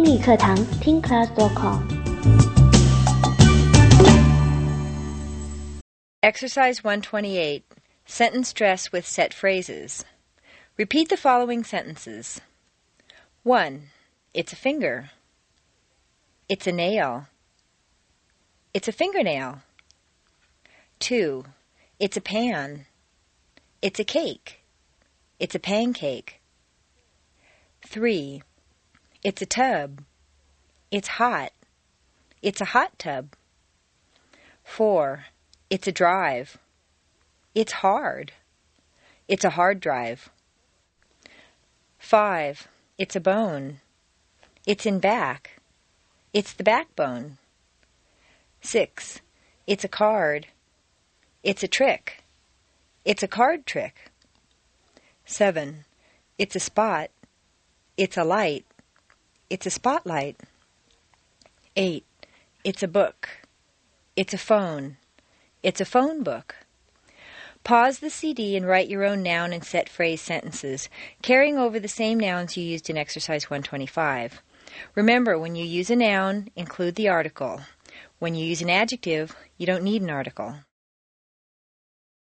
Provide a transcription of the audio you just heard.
语课堂听 class.com。 Exercise 128. Sentence dress with set phrases. Repeat the following sentences. 1. It's a finger. It's a nail. It's a fingernail. 2. It's a pan. It's a cake. It's a pancake. 3. It's a tub. It's hot. It's a hot tub. 4. It's a drive. It's hard. It's a hard drive. 5. It's a bone. It's in back. It's the backbone. 6. It's a card. It's a trick. It's a card trick. 7. It's a spot. It's a light. It's a spotlight. 8. It's a book. It's a phone. It's a phone book. Pause the CD and write your own noun and set phrase sentences, carrying over the same nouns you used in Exercise 125. Remember, when you use a noun, include the article. When you use an adjective, you don't need an article.